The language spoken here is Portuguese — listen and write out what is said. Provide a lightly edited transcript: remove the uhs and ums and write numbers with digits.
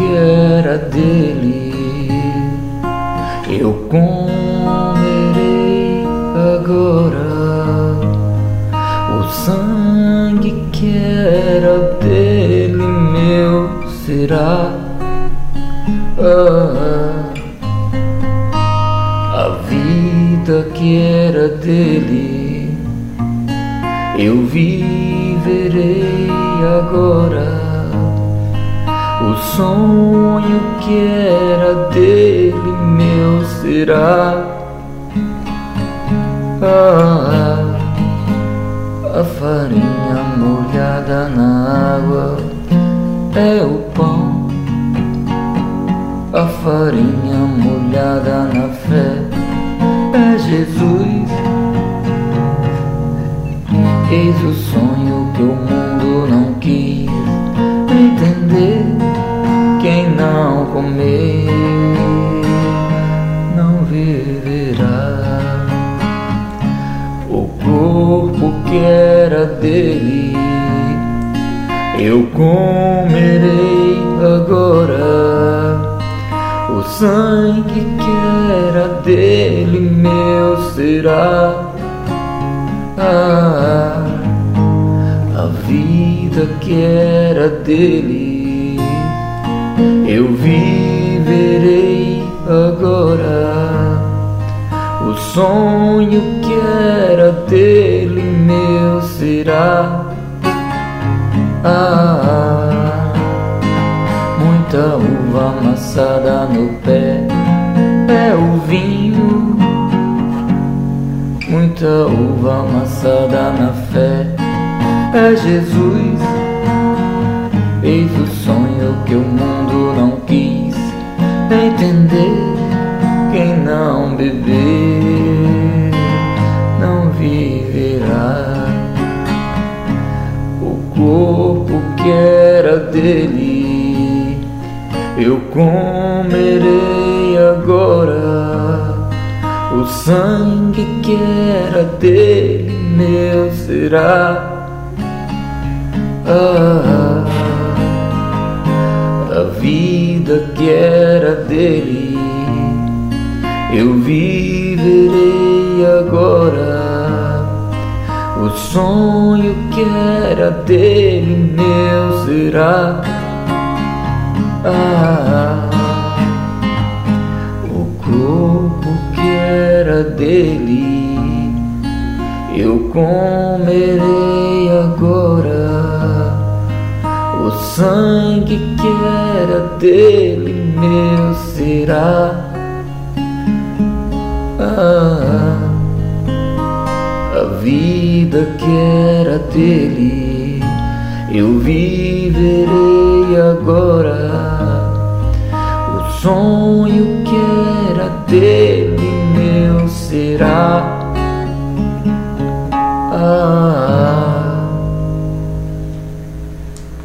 que era dele, eu comerei agora. O sangue que era dele meu será. A vida que era dele eu viverei agora. O sonho que era dele meu será. A farinha molhada na água é o pão. A farinha molhada na fé é Jesus. Eis o sonho que o mundo não quis entender. Quem não comer não viverá. O corpo que era dele eu comerei agora. O sangue que era dele meu será. A vida que era dele eu viverei agora. O sonho que era dele meu será. Muita uva amassada no pé é o vinho. Muita uva amassada na fé é Jesus. Eis o sonho que o mundo não quis entender. Quem não beber não viverá. O corpo que era dele eu comerei agora. O sangue que era dele meu será. A vida que era dele eu viverei agora. O sonho que era dele meu será. O corpo que era dele eu comerei agora. O sangue que era dele meu será. A vida que era dele eu viverei agora. O sonho que era dele meu será.